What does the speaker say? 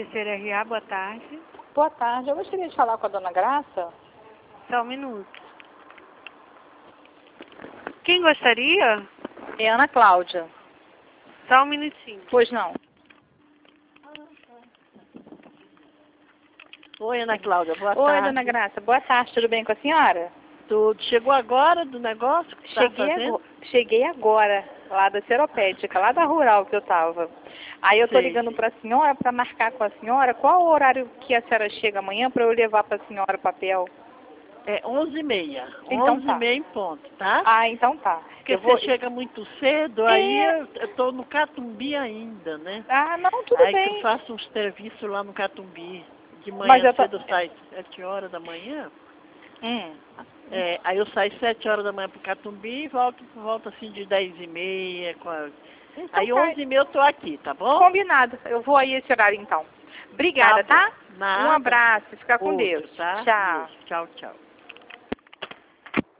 CCRA, boa tarde. Boa tarde, eu gostaria de falar com a dona Graça. Só um minuto. Quem gostaria? É Ana Cláudia. Só um minutinho. Pois não. Oi, Ana Cláudia, boa tarde. Oi, dona Graça, boa tarde, tudo bem com a senhora? Tudo. Chegou agora do negócio que você está fazendo? Cheguei agora, lá da Seropédica, lá da Rural que eu estava. Aí eu tô Sei, ligando sei. para a senhora para marcar com a senhora qual o horário que a senhora chega amanhã para eu levar para a senhora o papel. É 11h30. Então tá. 11h30 em ponto, tá? Ah, então tá. Porque você chega muito cedo, aí eu tô no Catumbi ainda, né? Ah, não, tudo aí bem. que eu faço uns serviços lá no Catumbi. De Mas manhã eu tô... cedo eu saio 7 horas da manhã. Hum. Aí eu saio 7 horas da manhã pro Catumbi e volto assim de 10h30. Então Aí tá. 11h30 eu tô aqui, tá bom? Combinado. Eu vou aí esse horário então. Obrigada, tá? Nada. Um abraço. Fica com Outro, Deus. tá? Tchau. Isso. Tchau, tchau.